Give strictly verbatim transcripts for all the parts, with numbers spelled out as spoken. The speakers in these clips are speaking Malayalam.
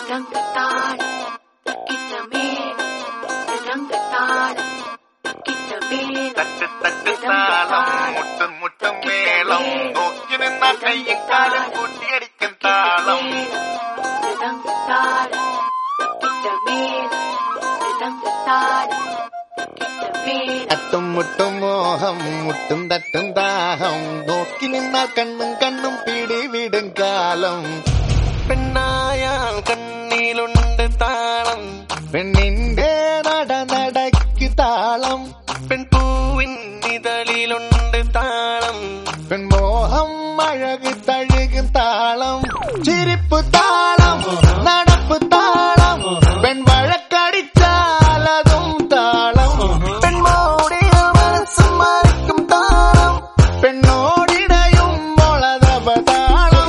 മുട്ടും മുട്ടും മേളം നോക്കി നിന്ന കയ്യും കാലം കൂട്ടിയടിക്കും താളം തട്ടും മുട്ടും മോഹം മുട്ടും തട്ടും ദാഹം നോക്കി നിന്നാൽ കണ്ണും കണ്ണും പിടിവിടും കാലം പെണ്ണായാൽ കണ്ണിലുണ്ട് താളം പെണ്ണിന്റെ നട നടയ്ക്ക് താളം പെൺപൂവിൻ ഇതളിലുണ്ട് താളം പെൺമോഹം അഴക് തഴുകും താളം ചിരിപ്പ് താളം നടപ്പ് താളം പെൺവഴക്കടിച്ചാലതും താളം പെൺമോടിയ മനസ്സും മറിക്കും താളം പെണ്ണോടിടയും മുളതപ താളം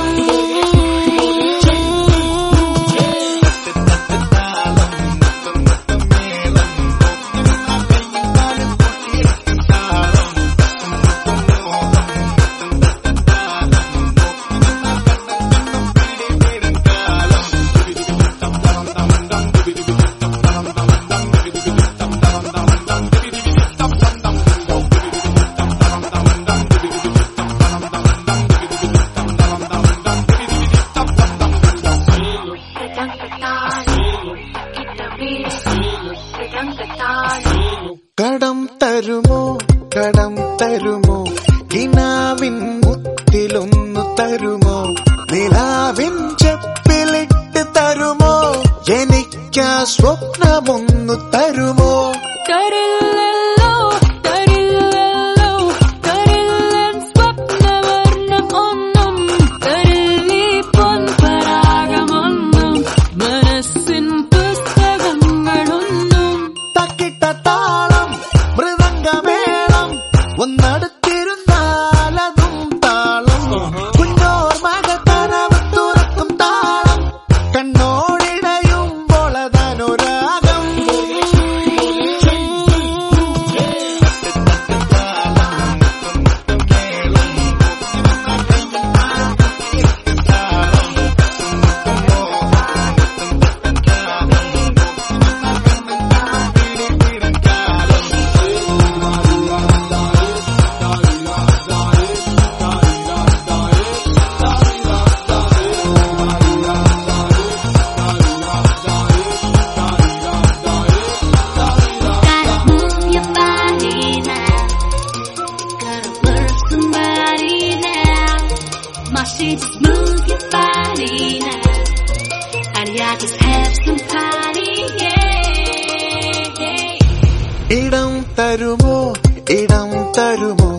കടം തരുമോ കടം തരുമോ കിനാവിൻ മുത്തിലൊന്നു തരുമോ നിലാവിൻ ചെപ്പിലിട്ട് തരുമോ എനിക്കാ സ്വപ്നമൊന്നു തരുമോ തരില്ലല്ലോ തരില്ലല്ലോ തരില്ലൻ സ്വപ്നവർണ്ണം ഒന്നും തരില്ലീ പൊൻപരാഗമൊന്നും മനസ്സിൻ പുസ്തകങ്ങളൊന്നും തക്കിട്ട താളം മൃദംഗമേളം ഒന്നടുത്തിരുന്നാലതും താളം കുഞ്ഞോർമക കനവ് തുറക്കും താളം കണ്ണോടിടയുമ്പോൾ അതനുരാഗം Just move your body now, and yeah, just have some party, yeah. ഇടം തരുമോ ഇടം തരുമോ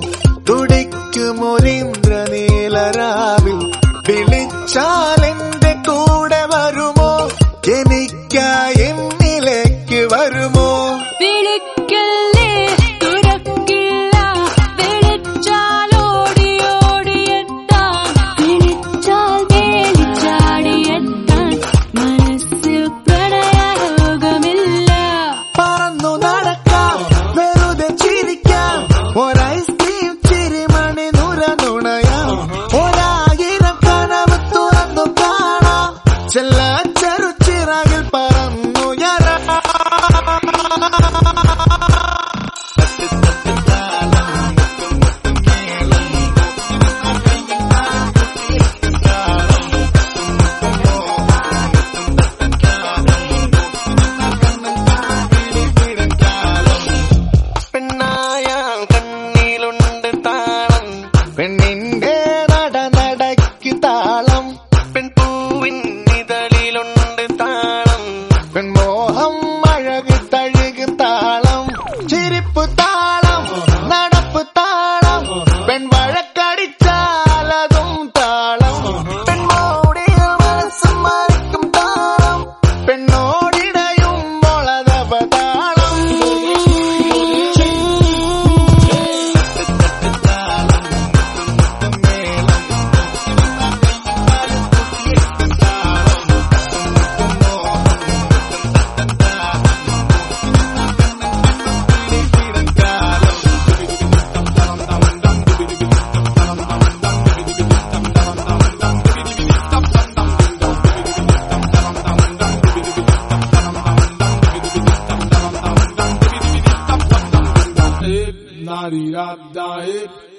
തുടിക്കുമൊരിന്ദ്രനീലരാവിൽ വിളിച്ചാലെന്റെ കൂടെ വരുമോ എനിക്കായി എന്നിലേക്ക് വരുമോ വിളിക്കല്ലേ തുറക്കില്ല വിളിച്ചാലോടി ഓടിയെത്താൻ വിളിച്ചാൽ വേലിച്ചാടിയെത്താൻ മനസ്സിൽ പ്രണയരോഗമില്ല പറന്നു നടക്കാം വെറുതെ ചിരിക്കാം ഒരൈസ്ക്രീം ചിരിമണി നുര നുണയാം ഒരായിരം കനവ് തുറന്നു കാണാം ചെല്ല ചെറുച്ചിറകിൽ പറന്നുയരാം പെണ്ണായാൽ കണ്ണിലുണ്ട് താളം പെണ്ണിന്റെ നട നടയ്ക്ക് താളം പെൺപൂവിൻ ഇതളിലുണ്ട് da di da da.